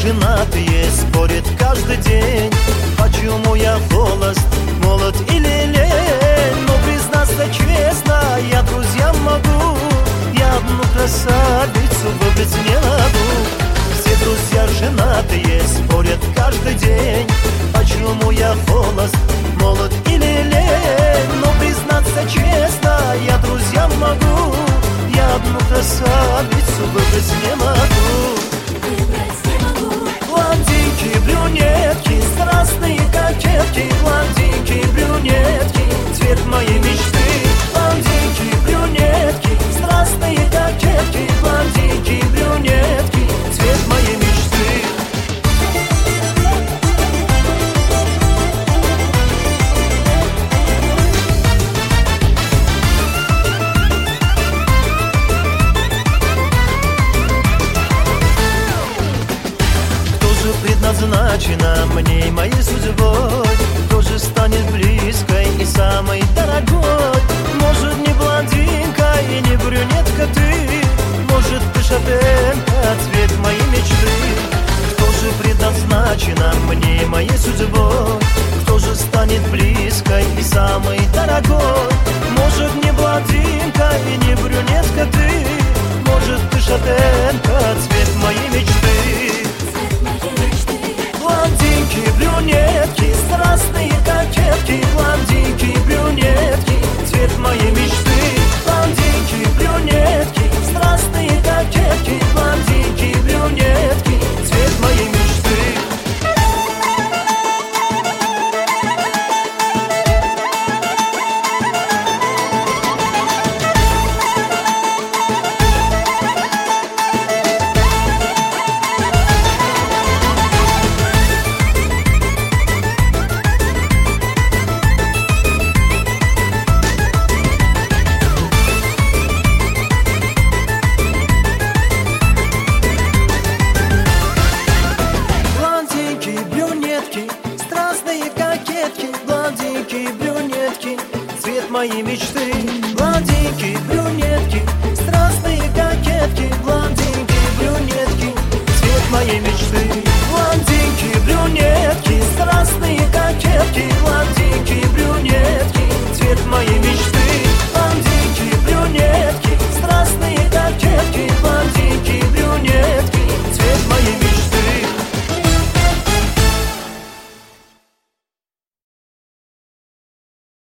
женатые спорят каждый день, почему я холост, молод или лень. Но признаться честно, я друзьям могу, я одну красавицу выбрать не могу. Все друзья женатые спорят каждый день, почему я холост, молод или лень. Но признаться честно, я друзьям могу, я одну красавицу выбрать не могу. Блондинки, брюнетки, страстные кокетки, блондинки, брюнетки, цвет моей мечты. Блондинки, брюнетки, страстные кокетки, блондинки, брюнетки, цвет моей мечты. Предназначена мне и моей судьбой, кто же станет близкой и самой дорогой. Может, не блондинка и не брюнетка ты, может, ты шатенка, цвет моей мечты. Кто же предназначена мне и моей судьбой, кто же станет близкой и самой дорогой. Может, не блондинка и не брюнетка ты, может, ты шатенка, цвет моей мечты. Блондинки, брюнетки, страстные кокетки, блондинки, брюнетки, цвет моей мечты. Блондинки, брюнетки, страстные кокетки, блондинки, брюнетки, цвет моей мечты. Моей мечты. Блондинки, брюнетки, страстные кокетки, блондинки, брюнетки, цвет моей мечты. Блондинки, брюнетки, страстные кокетки, блондинки.